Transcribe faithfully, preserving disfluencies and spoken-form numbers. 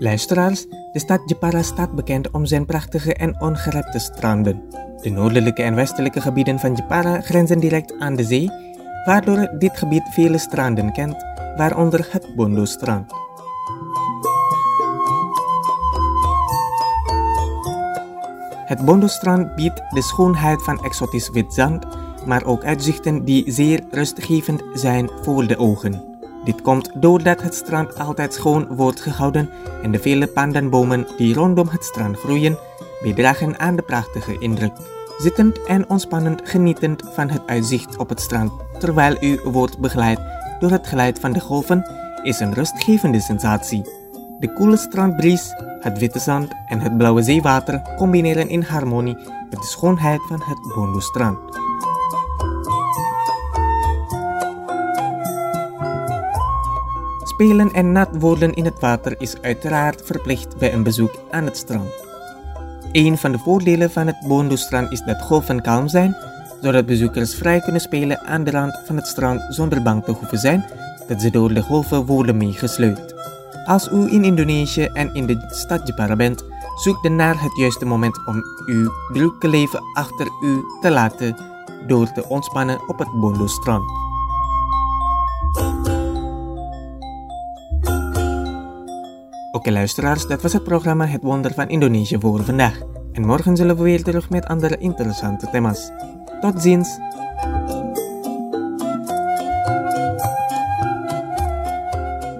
Luisteraars, de stad Jepara staat bekend om zijn prachtige en ongerepte stranden. De noordelijke en westelijke gebieden van Jepara grenzen direct aan de zee, waardoor dit gebied vele stranden kent, waaronder het Bondo-strand. Het Bondo-strand biedt de schoonheid van exotisch wit zand, maar ook uitzichten die zeer rustgevend zijn voor de ogen. Dit komt doordat het strand altijd schoon wordt gehouden en de vele pandanbomen die rondom het strand groeien, bijdragen aan de prachtige indruk. Zittend en ontspannend genietend van het uitzicht op het strand, terwijl u wordt begeleid door het geluid van de golven, is een rustgevende sensatie. De koele strandbries, het witte zand en het blauwe zeewater combineren in harmonie met de schoonheid van het Bondo-strand. Spelen en nat worden in het water is uiteraard verplicht bij een bezoek aan het strand. Een van de voordelen van het Bondo-strand is dat golven kalm zijn, zodat bezoekers vrij kunnen spelen aan de rand van het strand zonder bang te hoeven zijn dat ze door de golven worden meegesleurd. Als u in Indonesië en in de stad Jepara bent, zoek dan naar het juiste moment om uw drukke leven achter u te laten door te ontspannen op het Bondo-strand. Oké luisteraars, dat was het programma Het Wonder van Indonesië voor vandaag. En morgen zullen we weer terug met andere interessante thema's. Tot ziens!